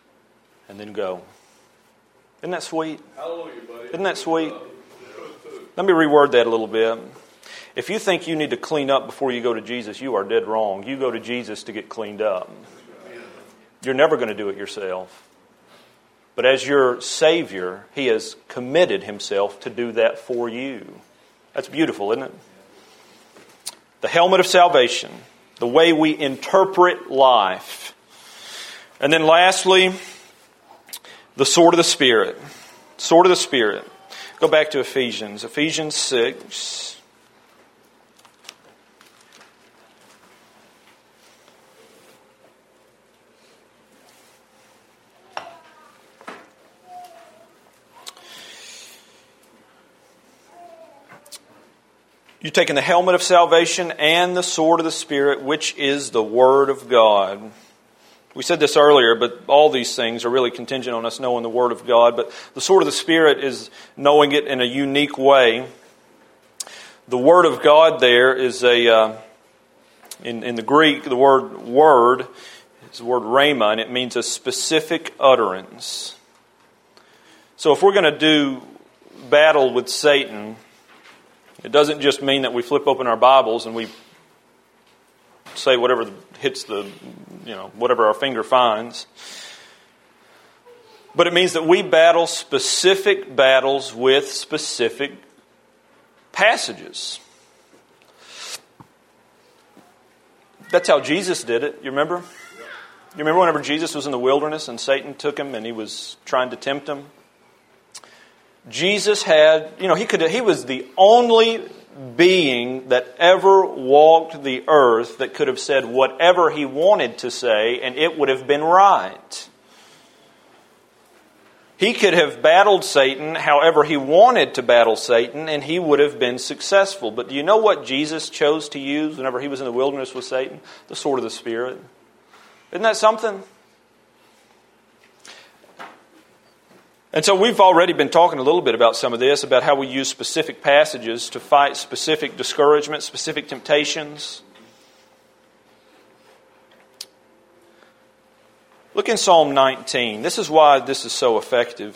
Speaker 1: And then go. Isn't that sweet? Hallelujah, buddy. Isn't that sweet? Let me reword that a little bit. If you think you need to clean up before you go to Jesus, you are dead wrong. You go to Jesus to get cleaned up. You're never going to do it yourself. But as your Savior, He has committed Himself to do that for you. That's beautiful, isn't it? The helmet of salvation, the way we interpret life. And then lastly, the sword of the Spirit. Sword of the Spirit. Go back to Ephesians. Ephesians six. You've taken the helmet of salvation and the sword of the Spirit, which is the Word of God. We said this earlier, but all these things are really contingent on us knowing the Word of God. But the sword of the Spirit is knowing it in a unique way. The Word of God there is a, uh, in, in the Greek, the word word is the word rhema, and it means a specific utterance. So if we're going to do battle with Satan, it doesn't just mean that we flip open our Bibles and we say whatever hits the, you know, whatever our finger finds. But it means that we battle specific battles with specific passages. That's how Jesus did it. You remember? You remember whenever Jesus was in the wilderness and Satan took him and he was trying to tempt him? Jesus had, you know, he could he was the only being that ever walked the earth that could have said whatever he wanted to say and it would have been right. He could have battled Satan however he wanted to battle Satan and he would have been successful. But do you know what Jesus chose to use whenever he was in the wilderness with Satan? The sword of the Spirit. Isn't that something? And so we've already been talking a little bit about some of this, about how we use specific passages to fight specific discouragement, specific temptations. Look in Psalm nineteen. This is why this is so effective.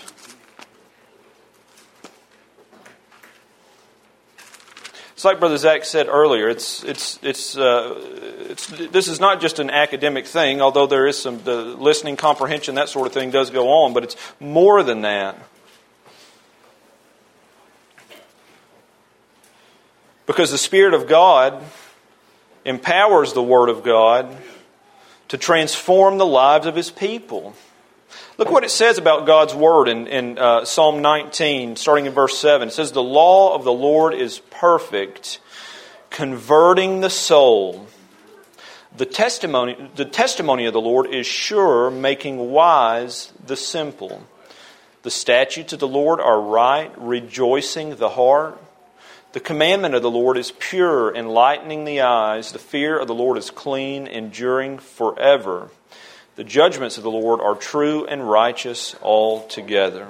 Speaker 1: It's like Brother Zach said earlier. It's it's it's uh, it's this is not just an academic thing, although there is some the listening comprehension, that sort of thing does go on, but it's more than that. Because the Spirit of God empowers the Word of God to transform the lives of His people. Look what it says about God's Word in, in uh, Psalm nineteen, starting in verse seven. It says, "The law of the Lord is perfect, converting the soul. The testimony, the testimony of the Lord is sure, making wise the simple. The statutes of the Lord are right, rejoicing the heart. The commandment of the Lord is pure, enlightening the eyes. The fear of the Lord is clean, enduring forever. The judgments of the Lord are true and righteous altogether."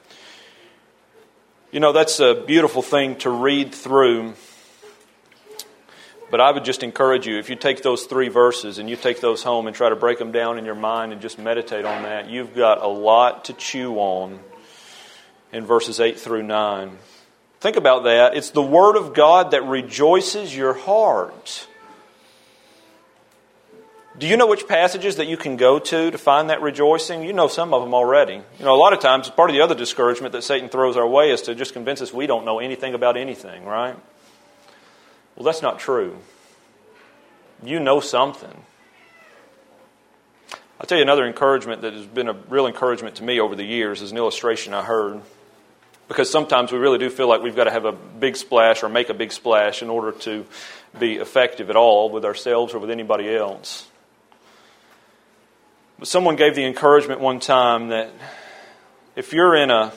Speaker 1: You know, that's a beautiful thing to read through. But I would just encourage you, if you take those three verses and you take those home and try to break them down in your mind and just meditate on that, you've got a lot to chew on in verses eight through nine. Think about that. It's the Word of God that rejoices your heart. Do you know which passages that you can go to to find that rejoicing? You know some of them already. You know, a lot of times, part of the other discouragement that Satan throws our way is to just convince us we don't know anything about anything, right? Well, that's not true. You know something. I'll tell you another encouragement that has been a real encouragement to me over the years is an illustration I heard. Because sometimes we really do feel like we've got to have a big splash or make a big splash in order to be effective at all with ourselves or with anybody else. But someone gave the encouragement one time that if you're in a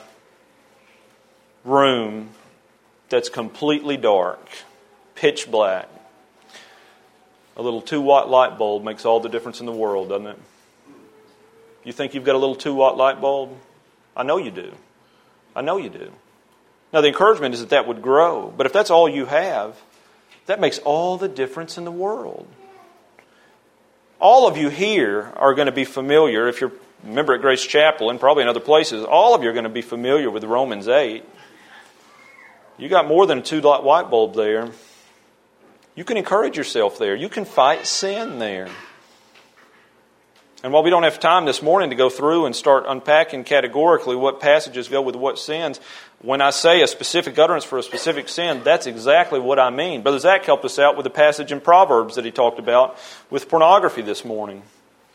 Speaker 1: room that's completely dark, pitch black, a little two-watt light bulb makes all the difference in the world, doesn't it? You think you've got a little two-watt light bulb? I know you do. I know you do. Now, the encouragement is that that would grow. But if that's all you have, that makes all the difference in the world. All of you here are going to be familiar, if you're a member at Grace Chapel and probably in other places, all of you are going to be familiar with Romans eight. You got more than a two-light light bulb there. You can encourage yourself there. You can fight sin there. And while we don't have time this morning to go through and start unpacking categorically what passages go with what sins, when I say a specific utterance for a specific sin, that's exactly what I mean. Brother Zach helped us out with the passage in Proverbs that he talked about with pornography this morning.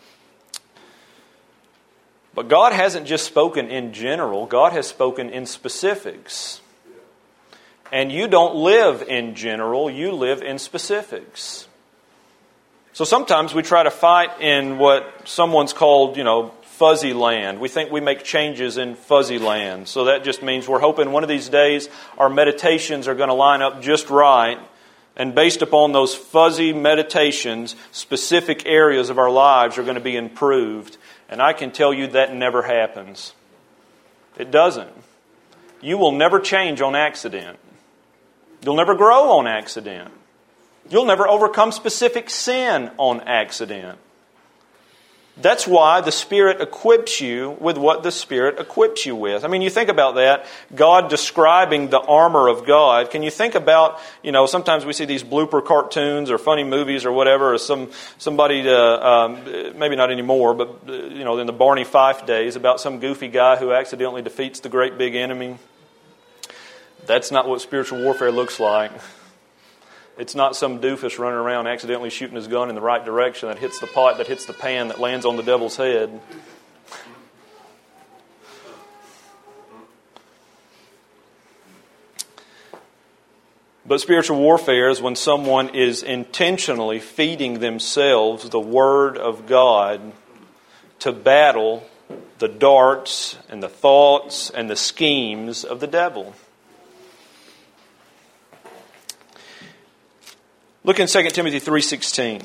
Speaker 1: But God hasn't just spoken in general. God has spoken in specifics. And you don't live in general. You live in specifics. So sometimes we try to fight in what someone's called, you know, fuzzy land. We think we make changes in fuzzy land. So that just means we're hoping one of these days our meditations are going to line up just right. And based upon those fuzzy meditations, specific areas of our lives are going to be improved. And I can tell you that never happens. It doesn't. You will never change on accident. You'll never grow on accident. You'll never overcome specific sin on accident. That's why the Spirit equips you with what the Spirit equips you with. I mean, you think about that, God describing the armor of God. Can you think about, you know, sometimes we see these blooper cartoons or funny movies or whatever, or some somebody, uh, um, maybe not anymore, but, uh, you know, in the Barney Fife days, about some goofy guy who accidentally defeats the great big enemy. That's not what spiritual warfare looks like. It's not some doofus running around accidentally shooting his gun in the right direction that hits the pot, that hits the pan, that lands on the devil's head. But spiritual warfare is when someone is intentionally feeding themselves the Word of God to battle the darts and the thoughts and the schemes of the devil. Look in Second Timothy three sixteen.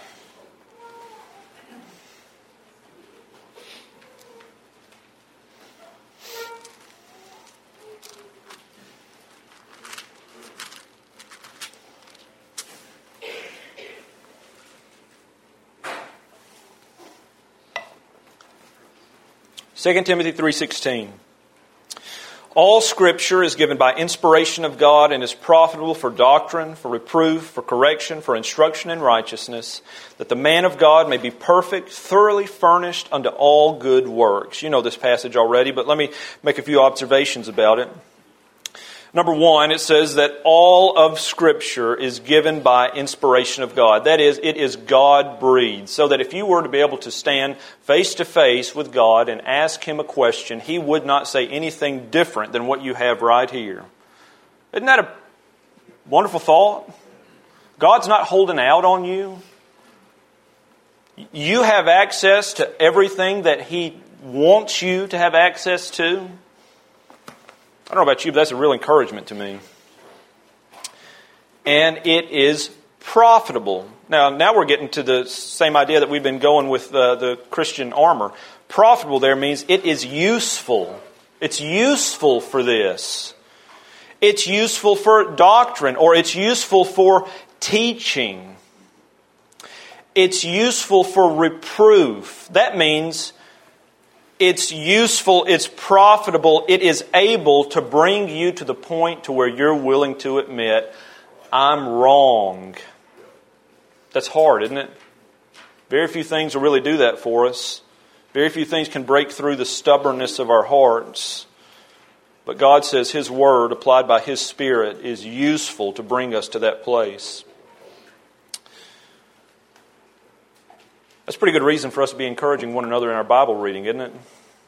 Speaker 1: Second Timothy three sixteen. All Scripture is given by inspiration of God and is profitable for doctrine, for reproof, for correction, for instruction in righteousness, that the man of God may be perfect, thoroughly furnished unto all good works. You know this passage already, but let me make a few observations about it. Number one, it says that all of Scripture is given by inspiration of God. That is, it is God-breathed. So that if you were to be able to stand face to face with God and ask Him a question, He would not say anything different than what you have right here. Isn't that a wonderful thought? God's not holding out on you. You have access to everything that He wants you to have access to. I don't know about you, but that's a real encouragement to me. And it is profitable. Now, now we're getting to the same idea that we've been going with uh, the Christian armor. Profitable there means it is useful. It's useful for this. It's useful for doctrine, or it's useful for teaching. It's useful for reproof. That means it's useful, it's profitable, it is able to bring you to the point to where you're willing to admit, I'm wrong. That's hard, isn't it? Very few things will really do that for us. Very few things can break through the stubbornness of our hearts. But God says His Word, applied by His Spirit, is useful to bring us to that place. That's a pretty good reason for us to be encouraging one another in our Bible reading, isn't it?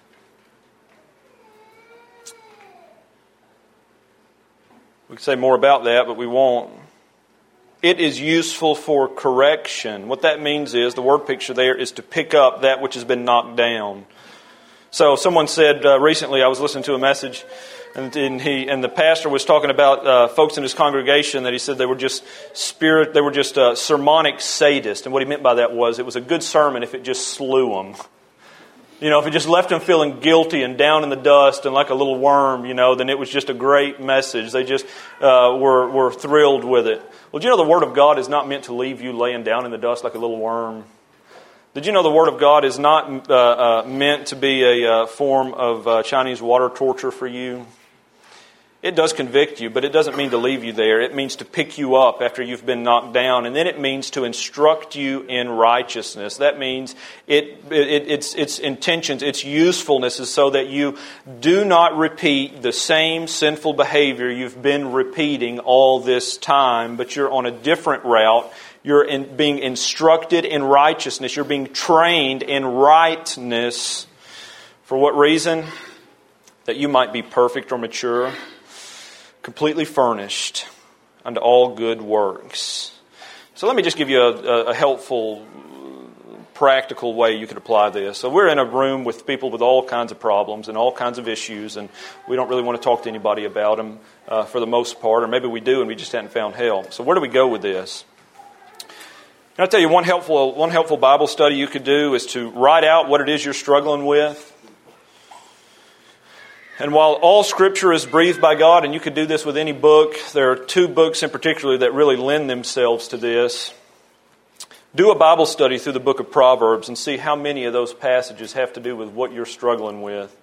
Speaker 1: We could say more about that, but we won't. It is useful for correction. What that means is, the word picture there is to pick up that which has been knocked down. So someone said uh, recently, I was listening to a message, and, and he and the pastor was talking about uh, folks in his congregation that he said they were just spirit, they were just uh, sermonic sadists. And what he meant by that was it was a good sermon if it just slew them. You know, if it just left them feeling guilty and down in the dust and like a little worm, you know, then it was just a great message. They just uh, were were thrilled with it. Well, do you know the Word of God is not meant to leave you laying down in the dust like a little worm? Did you know the Word of God is not uh, uh, meant to be a uh, form of uh, Chinese water torture for you? It does convict you, but it doesn't mean to leave you there. It means to pick you up after you've been knocked down, and then it means to instruct you in righteousness. That means it, it its its intentions, its usefulness is so that you do not repeat the same sinful behavior you've been repeating all this time, but you're on a different route. You're in, being instructed in righteousness. You're being trained in rightness. For what reason? That you might be perfect or mature, completely furnished unto all good works. So let me just give you a, a helpful, practical way you could apply this. So we're in a room with people with all kinds of problems and all kinds of issues, and we don't really want to talk to anybody about them uh, for the most part, or maybe we do and we just haven't found help. So where do we go with this? And I'll tell you, one helpful, one helpful Bible study you could do is to write out what it is you're struggling with. And while all Scripture is breathed by God, and you could do this with any book, there are two books in particular that really lend themselves to this. Do a Bible study through the book of Proverbs and see how many of those passages have to do with what you're struggling with.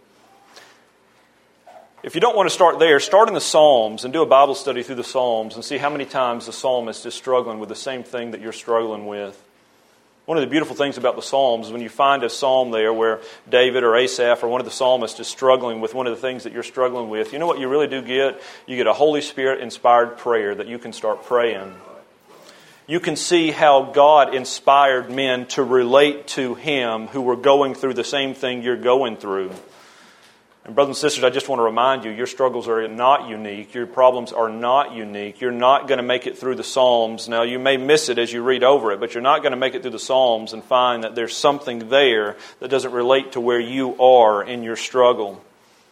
Speaker 1: If you don't want to start there, start in the Psalms and do a Bible study through the Psalms and see how many times the psalmist is struggling with the same thing that you're struggling with. One of the beautiful things about the Psalms is when you find a psalm there where David or Asaph or one of the psalmists is struggling with one of the things that you're struggling with, you know what you really do get? You get a Holy Spirit-inspired prayer that you can start praying. You can see how God inspired men to relate to Him who were going through the same thing you're going through. And brothers and sisters, I just want to remind you, your struggles are not unique. Your problems are not unique. You're not going to make it through the Psalms. Now, you may miss it as you read over it, but you're not going to make it through the Psalms and find that there's something there that doesn't relate to where you are in your struggle.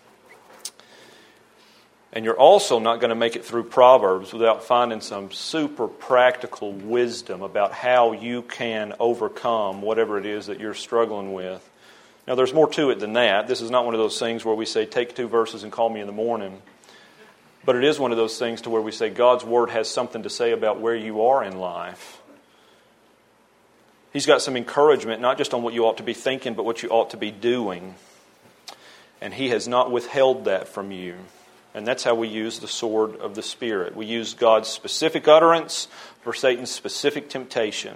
Speaker 1: And you're also not going to make it through Proverbs without finding some super practical wisdom about how you can overcome whatever it is that you're struggling with. Now, there's more to it than that. This is not one of those things where we say, take two verses and call me in the morning. But it is one of those things to where we say God's Word has something to say about where you are in life. He's got some encouragement, not just on what you ought to be thinking, but what you ought to be doing. And He has not withheld that from you. And that's how we use the sword of the Spirit. We use God's specific utterance for Satan's specific temptation.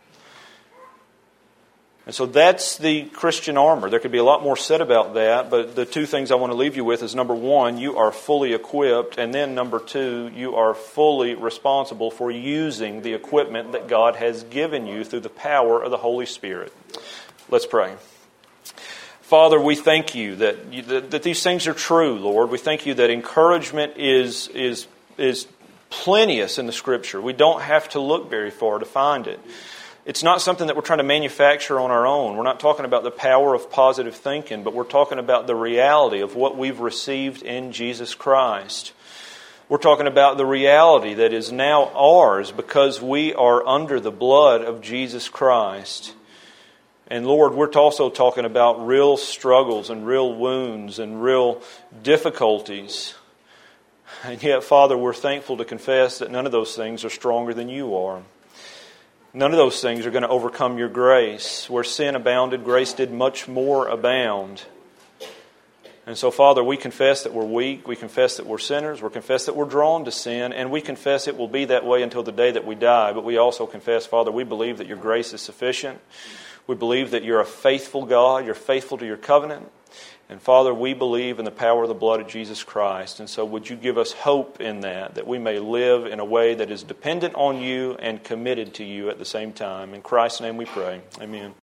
Speaker 1: And so that's the Christian armor. There could be a lot more said about that, but the two things I want to leave you with is, number one, you are fully equipped, and then number two, you are fully responsible for using the equipment that God has given you through the power of the Holy Spirit. Let's pray. Father, we thank you that, you, that, that these things are true, Lord. We thank you that encouragement is, is, is plenteous in the Scripture. We don't have to look very far to find it. It's not something that we're trying to manufacture on our own. We're not talking about the power of positive thinking, but we're talking about the reality of what we've received in Jesus Christ. We're talking about the reality that is now ours because we are under the blood of Jesus Christ. And Lord, we're also talking about real struggles and real wounds and real difficulties. And yet, Father, we're thankful to confess that none of those things are stronger than you are. None of those things are going to overcome your grace. Where sin abounded, grace did much more abound. And so, Father, we confess that we're weak. We confess that we're sinners. We confess that we're drawn to sin. And we confess it will be that way until the day that we die. But we also confess, Father, we believe that your grace is sufficient. We believe that you're a faithful God. You're faithful to your covenant. And Father, we believe in the power of the blood of Jesus Christ. And so would you give us hope in that, that we may live in a way that is dependent on you and committed to you at the same time. In Christ's name we pray. Amen.